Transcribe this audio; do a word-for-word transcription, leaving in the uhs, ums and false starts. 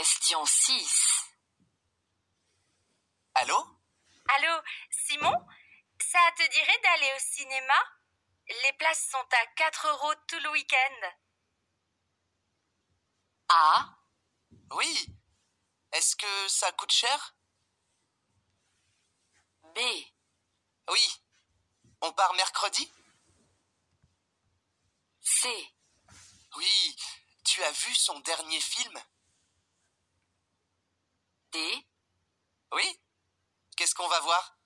Question six. Allô? Allô, Simon? Ça te dirait d'aller au cinéma? Les places sont à quatre euros tout le week-end. A. Oui. Est-ce que ça coûte cher? B. Oui. On part mercredi? C. Oui. Tu as vu son dernier film? D. Oui. Qu'est-ce qu'on va voir?